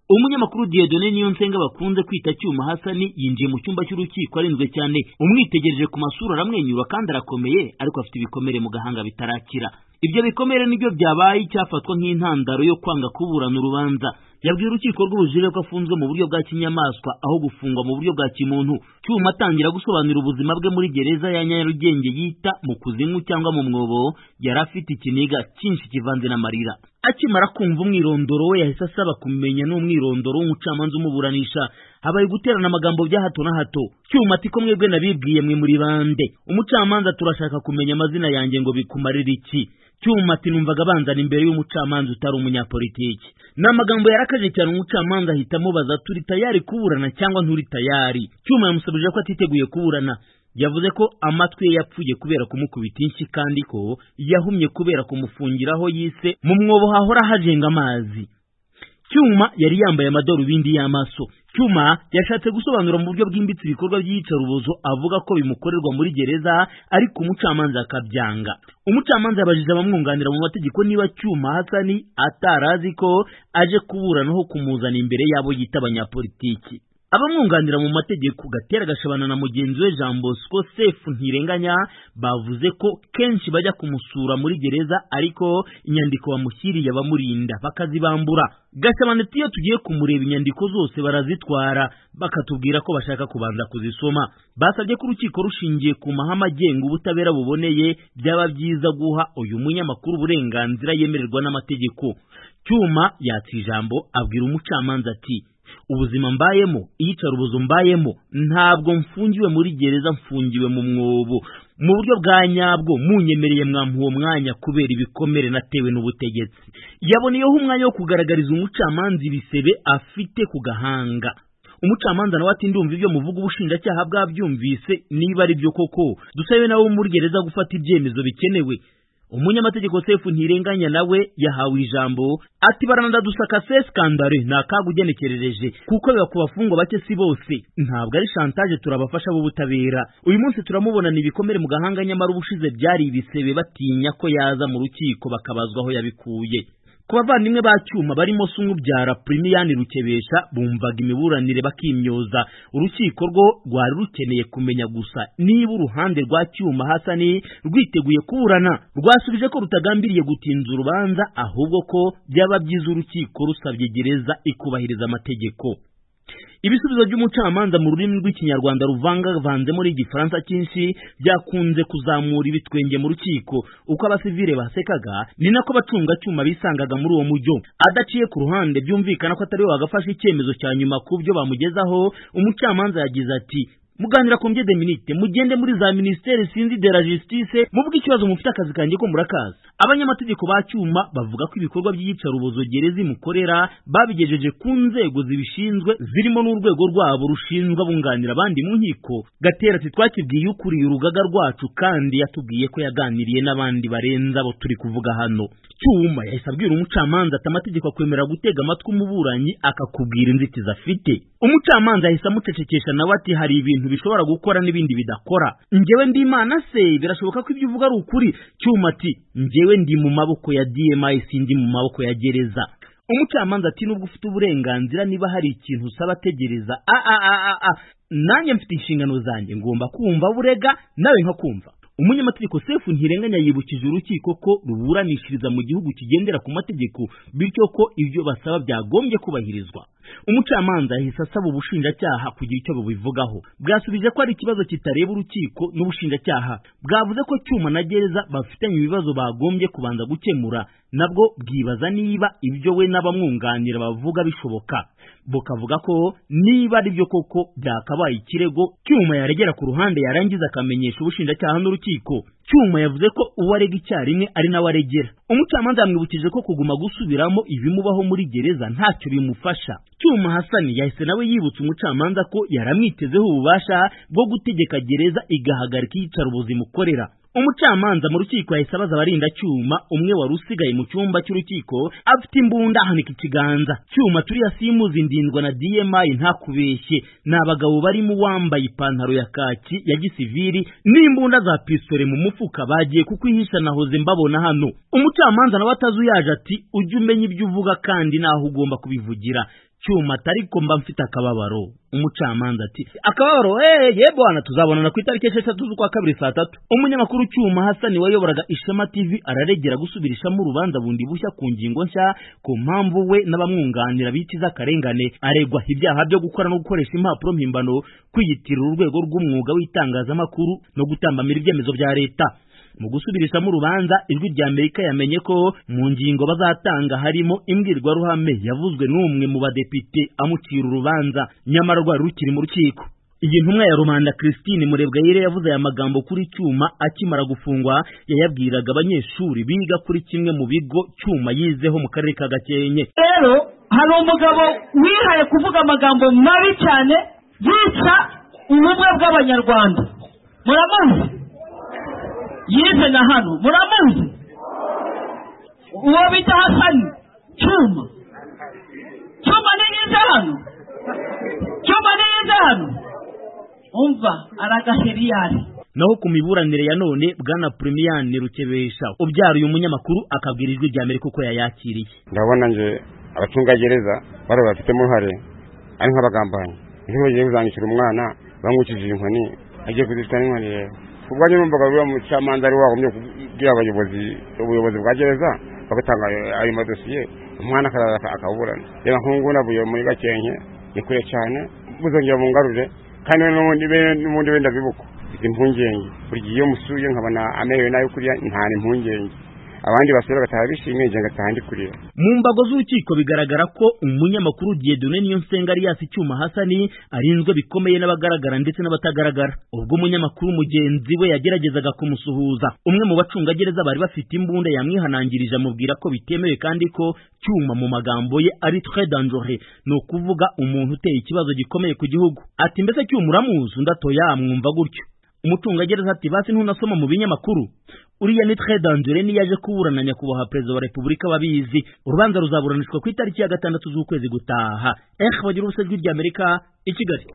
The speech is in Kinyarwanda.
Umunyamakuru Dieudonné Niyonsenga bakunze kwita Cyuma Hasani yinjiye mu cyumba cy'urukiko arinzwe cyane. Umwitegereje ku masura aramwenyura kandi arakomeye, ariko afite ibikomere mu gahanga bitarakira. Ibyo bikomere nibyo byabaye icyafatwa nk'intandaro yo kwanga kuburana urubanza. Yabwiye urukiko rw'ubujurire ko afunzwe mu buryo bwa kinyamaswa aho gufungwa mu buryo bwa kimuntu. Cyuma atangira gusobanura ubuzima bwe muri gereza ya Nyarugenge yita mu kuzimu cyangwa mu mwobo, yari afite ikiniga cyinshi kivanze n'amarira. Akimara kumva umwirondoro we yahise asaba kumenya n'umwirondoro w'umucamanza umuburanisha. Habaye guterana amagambo bya hato na hato. Cyuma ati ko mwebwe nabibwiye mwe muri bande? Umucamanza turashaka kumenya amazina yanjye ngo bikumarire iki? Cyuma ati numvaga banzana imbere y'umucamanza utari umunyapolitiki. N'amagambo yarakaje cyane umucamanza ahita amubaza turi tayari kuburana cyangwa nturi tayari. Cyuma yamusubije ko atiteguye kuburana. Yavuze ko amatwi ye yapfuye kubera kumukubita inshyi kandi ko yahumye kubera kumufungiraho yise mu mwobo hahora hajenga amazi. Cyuma yari yambaye amadorubindi y'amaso. Cyuma yashatse gusobanura mu buryo bwimbitse ibikorwa by'iyicarubozo avuga ko bimukorerwa muri gereza, ariko umucamanza akabyanga. Umucamanza yabajije abamwunganira mu mategeko niba Cyuma Hasani atarazi ko aje kuburanaho kumuzana imbere yabo yita abanyapolitiki. Abamwunganira mu mategeko Gatera Gashabana na mugenzi we Jean Bosco Sefu Ntirenganya bavuze ko kenshi bajya kumusura muri gereza, ariko inyandiko bamushyiriye abamurinda bakazibambura. Gashabana ati iyo tugiye kumureba inyandiko zose barazitwara bakatubwira ko bashaka kubanza kuzisoma. Basabye ko urukiko rushingiye ku mahame agenga ubutabera buboneye byaba byiza guha uyu munyamakuru uburenganzira yemererwa n'amategeko. Cyuma yatse ijambo abwira umucamanza ati ubuzima mbayemo, iyicarubozo mbayemo, ntabwo mfungiwe muri gereza, mfungiwe mu mwobo mu buryo bwa nyabwo. Munyemereye mwampa uwo mwanya kubera ibikomere natewe n'ubutegetsi. Yaboneyeho umwanya wo kugaragariza umucamanza ibisebe afite ku gahanga. Umucamanza nawe ati ndumva ibyo muvuga ubushinjacyaha bwabyumvise, niba ari byo koko dusabe nawe muri gereza gufata ibyemezo bikenewe. Umunyamategeko Sefu Ntirenganya nawe yahawe ijambo ati barananda dusaka skandale nakagugenekerereje kuko biba ku bafungwa bake si bose, ntabwo ari chantage, turabafasha b'ubutabera. Uyu munsi turamubonana ibikomere mu gahanga, nyamara ubushize byari ibisebe batinya ko yaza mu rukiko bakabazwa aho yabikuye. Ku bavandimwe ba Cyuma barimo Sumubyara Premian Rukebesha bumvaga imiburanire bakimyoza. Urukiko rwo rwari rukeneye kumenya gusa niba uruhande rwa Cyuma Hasani rwiteguye kuburana. Rwasubije ko rutagambiriye gutinza urubanza, ahubwo ko byaba byiza urukiko rusabye gereza ikubahiriza amategeko. Ibisubizo by'umucamanza mu rurimi rw'ikinyarwanda ruvangavanze muri igifaransa cyinshi byakunze kuzamura ibitwenge mu rukiko. Uko abasivile basekaga ni nako bacunga Cyuma bisangaga muri uwo mujyo. Adaciye ku ruhande byumvikana ko atari we wagafashe icyemezo cya nyuma ku byo bamugezaho. Umucamanza yagize ati muganira ku de minute mugende muri za ministere sinzi de la justice muvuga ikibazo mufite akazi kanjye ko murakaza. Abanyamategeko ba Cyuma bavuga ko ibikorwa by'iyicarubozo gereza imukorera babigejeje ku nzego zibishinzwe zirimo n'urwego rwabo rushinzwe abunganira abandi mu nkiko. Gatera ati twakibwiye ukuriye urugaga rwacu kandi yatubwiye ko yaganiriye n'abandi barenza abo turi kuvuga hano. Cyuma yahise abwira umucamanza ati amategeko akwemera gutega amatwi umuburanyi akakubwira inzitizi afite. Umucamanza yahise amucecekesha nawe ati hari ibintu bishobora gukora n'ibindi bidakora. Njyewe ndi Imana se birashoboka ko ibyo uvuga ari ukuri? Cyuma ati njyewe ndi mu maboko ya DMI sindi mu maboko ya gereza. Umucamanza ati nubwo ufite uburenganzira niba hari ikintu usaba tegereza. Nanjye mfite inshingano zanjye ngomba kumva burega nawe nkakumva. Umunyamategeko Sefu Ntirenganya yibukije urukiko ko ruburanishiriza mu gihugu kigendera ku mategeko, bityo ko ibyo basaba byagombye kubahirizwa. Umucamanza yahise asaba ubushinjacyaha kugira icyo bubivugaho. Bwasubije ko ari ikibazo kitareba urukiko n'ubushinjacyaha. Bwavuze ko Cyuma na gereza bafitanye ibibazo bagombye kubanza gukemura, nabwo bwibaza niba ibyo we n'abamwunganira bavuga bishoboka. Bukavuga ko niba ari byo koko byakabaye ikirego Cyuma yaregera ku ruhande yarangiza akamenyesha ubushinjacyaha n'urukiko. Cyuma yavuze ko uwarega icyarimwe ari nawe aregera. Umucamanza yamwibukije ko kuguma gusubiramo ibimubaho muri gereza ntacyo bimufasha. Cyuma Hasani yahise nawe yibutsa umucamanza ko yaramwitezeho ububasha bwo gutegeka gereza igahagarika iyicarubozo imukorera. Umucamanza mu rukiko yahise abaza abarinda Cyuma, umwe wari usigaye mu cyumba cy'urukiko afite imbunda ahanika ikiganza. Cyuma turiya simuzi ndindwa na DMI ntakubeshye, n'abagabo barimo wambaye ipantaro ya kaki ya gisivili n'imbunda za pistole mu mufuka bagiye kukwihisha nahoze mbabona hano. Umucamanza nawe atazuyaje ati ujye umenya ibyo uvuga kandi naho ugomba kubivugira. Cyuma ariko mba mfite akababaro. Umucamanza ati akababaro bwana tuzabonana ku itariki 6 z'ukwa kabiri saa 3. Umunyamakuru Cyuma Hasani wayoboraga Ishema TV araregera gusubirishamo urubanza bundi bushya ku ngingo nshya ku mpamvu we n'abamwunganira bitiza karengane. Aregwa ibyaha byo gukora no gukoresha impapuro mpimbano, kwiyitirira urwego rw'umwuga w'itangazamakuru no gutambamira ibyemezo bya leta. Mu gusubirishamo urubanza ijwi rya Amerika yamenye ko mu ngingo bazatanga harimo imbwirwaruhame yavuzwe n'umwe mu badepite amucira urubanza nyamara rwari rukiri mu rukiko. Iyi ntumwa ya rubanda Christine Murebwayire yavuze aya magambo kuri Cyuma akimara gufungwa. Yayabwiraga abanyeshuri biga kuri kimwe mu bigo Cyuma yizeho mu karere ka Gakenke. Rero hari umugabo wihaye kuvuga amagambo mabi cyane yica ubumwe bw'abanyarwanda. Muramuzi? Yize na hano muramuzi? Uwo bita Hasani Cyuma ni yize hano. Cyuma ni yize hano. Umva aragaheriyari. Naho ku miburanire ya none bwana Premian Rukebesha ubyara uyu munyamakuru akabwira ijwi rya Amerika ko yayakiriye. Ndabona nje abacungagereza bari bafitemo uruhare ari nk'abagambanyi. Iyo bagiye kuzanyishyura umwana bamwukije inkoni agiye kuzitana inkoni rero. Ubwo nyine umvaga biba mu cyamanza ari wagumye kubwira ubuyobozi bwa gereza bagatanga ayo madosiye umwana akaburana. Reba nk'ubu nabuye muri Gakenke ni kure cyane muzongera mungarure kandi n'ubundi wenda bibuko impungenge buri gihe iyo musuye nkabona amerewe nayo kuriya nta impungenge abandi basura gataha bishimye ngenga kandi kuriya. Mu mbago z'urukiko bigaragara ko umunyamakuru Dieudonné Niyonsenga Alias Cyuma Hasani arinzwe bikomeye n'abagaragara ndetse n'abatagaragara. Ubwo umunyamakuru mugenzi we yageragezaga kumusuhuza, umwe mu bacungagereza bari bafite imbunda yamwihanangirije amubwira ko bitemewe kandi ko Cyuma mu magambo ye ari très dangereux, no kuvuga umuntu uteye ikibazo gikomeye ku gihugu. Ati mbese Cyuma uramuzi? Ndatoya mwumva gutyo. Umucungagereza ati basi ntunasoma mu binyamakuru. Uriya ni très dangereux ni yaje kuburana nyakubahwa Perezida wa Repubulika babizi. Urubanza ruzaburanishwa ku itariki ya 6 z'ukwezi gutaha. Bagira ubusejwi rya Amerika i Kigali.